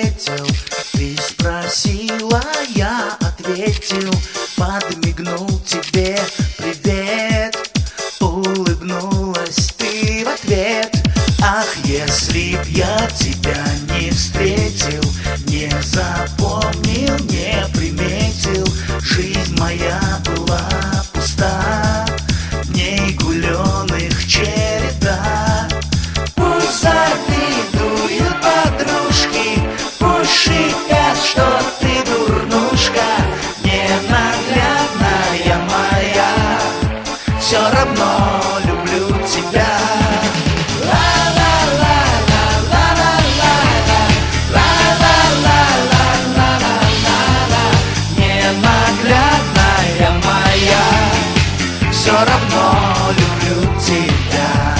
встретил. Ты спросила, я ответил, подмигнул тебе привет. Улыбнулась ты в ответ. Ах, если б я тебя не встретил, не запомнил, не приметил, жизнь моя была пуста, в ней гуленых череда. Пусть завидуют подружки, пусть шипят, что ты дурнушка, ненаглядная моя, все равно люблю тебя. Ненаглядная моя, все равно люблю тебя.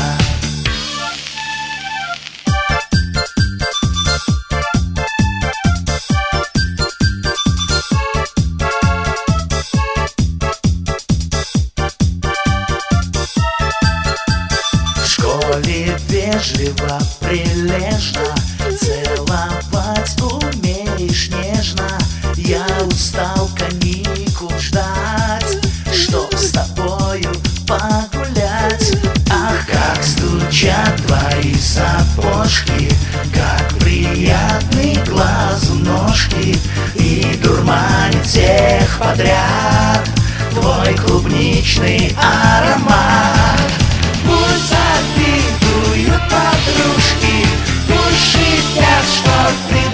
В школе вежливо, прилежно, целовать умеешь нежно. Я устал каникул ждать, чтоб с тобою погулять. Ах, как стучат твои сапожки, как приятны глазу ножки, и дурманит всех подряд твой клубничный аромат. Пусть завидуют подружки, пусть шипят, что ты